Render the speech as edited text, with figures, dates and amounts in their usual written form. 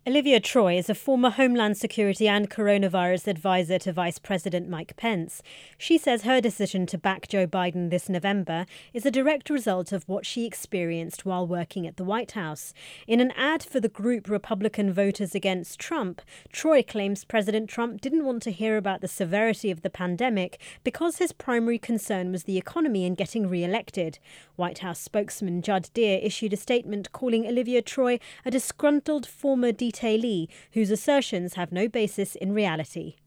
Olivia Troy is a former Homeland Security and coronavirus advisor to Vice President Mike Pence. She says her decision to back Joe Biden this November is a direct result of what she experienced while working at the White House. In an ad for the group Republican Voters Against Trump, Troy claims President Trump didn't want to hear about the severity of the pandemic because his primary concern was the economy and getting re-elected. White House spokesman Judd Deere issued a statement calling Olivia Troy a disgruntled former detailee whose assertions have no basis in reality.